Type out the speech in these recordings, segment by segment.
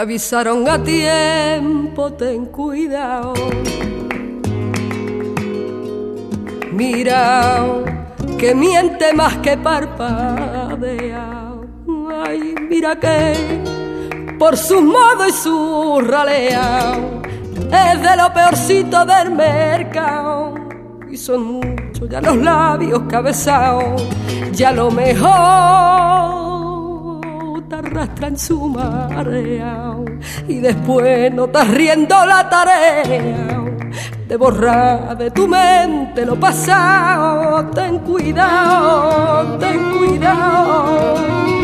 avisaron a tiempo, ten cuidado. Mira, que miente más que parpadea. Ay, mira que por su modo y su ralea es de lo peorcito del mercado. Y son muchos ya los labios cabezados, ya lo mejor te arrastra en su marea y después no estás riendo la tarea de borrar de tu mente lo pasado. Ten cuidado, ten cuidado.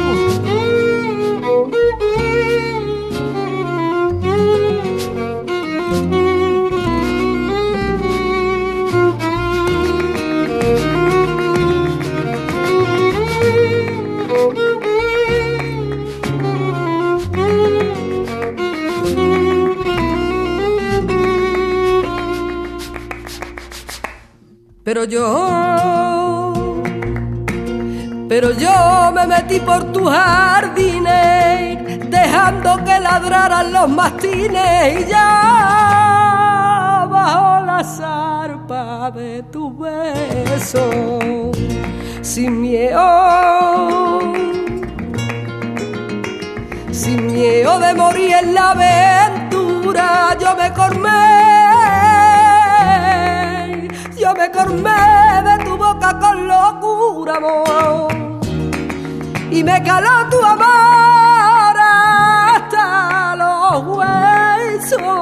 Pero yo me metí por tus jardines, dejando que ladraran los mastines, y ya bajo la zarpa de tu beso, sin miedo de morir en la aventura, yo me cormé de tu boca con locura, amor, y me caló tu amor hasta los huesos.